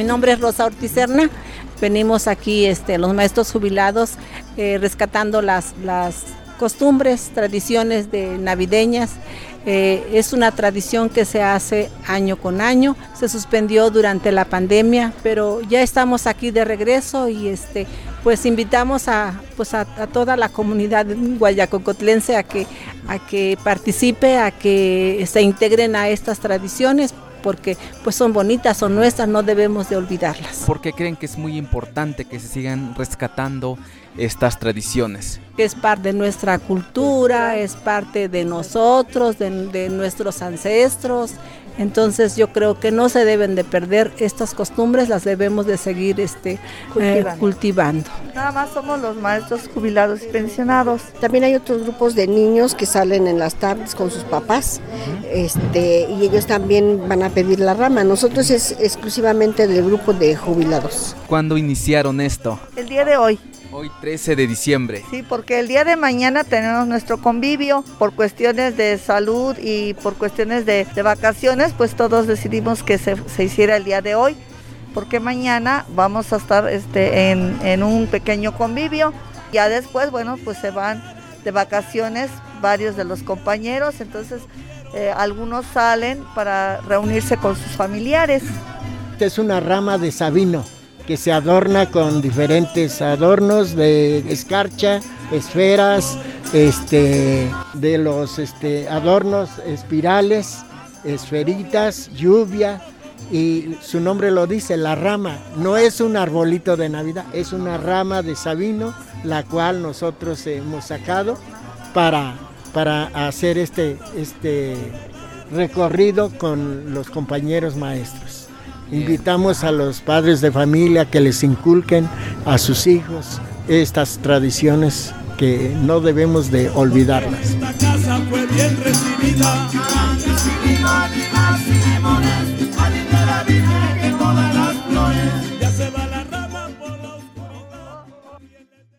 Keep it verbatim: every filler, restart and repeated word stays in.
Mi nombre es Rosa Ortiz Serna. Venimos aquí, este, los maestros jubilados, eh, rescatando las, las costumbres, tradiciones de navideñas. Eh, es una tradición que se hace año con año, se suspendió durante la pandemia, pero ya estamos aquí de regreso y este, pues invitamos a, pues a, a toda la comunidad guayacocotlense a que, a que participe, a que se integren a estas tradiciones, porque pues son bonitas, son nuestras, no debemos de olvidarlas. ¿Por qué creen que es muy importante que se sigan rescatando estas tradiciones? Es parte de nuestra cultura, es parte de nosotros, de, de nuestros ancestros. Entonces yo creo que no se deben de perder estas costumbres, las debemos de seguir este, cultivando. Eh, cultivando. Nada más somos los maestros jubilados y pensionados. También hay otros grupos de niños que salen en las tardes con sus papás, uh-huh. este, y ellos también van a pedir la rama. Nosotros es exclusivamente del grupo de jubilados. ¿Cuándo iniciaron esto? El día de hoy. Hoy trece de diciembre. Sí, porque el día de mañana tenemos nuestro convivio por cuestiones de salud y por cuestiones de, de vacaciones, pues todos decidimos que se, se hiciera el día de hoy, porque mañana vamos a estar este, en, en un pequeño convivio. Ya después, bueno, pues se van de vacaciones varios de los compañeros, entonces eh, algunos salen para reunirse con sus familiares. Esta es una rama de sabino que se adorna con diferentes adornos de escarcha, esferas, este, de los este, adornos espirales, esferitas, lluvia, y su nombre lo dice, la rama. No es un arbolito de Navidad, es una rama de sabino, la cual nosotros hemos sacado para, para hacer este, este recorrido con los compañeros maestros. Invitamos a los padres de familia que les inculquen a sus hijos estas tradiciones que no debemos de olvidarlas. Esta casa fue bien recibida, bien recibida,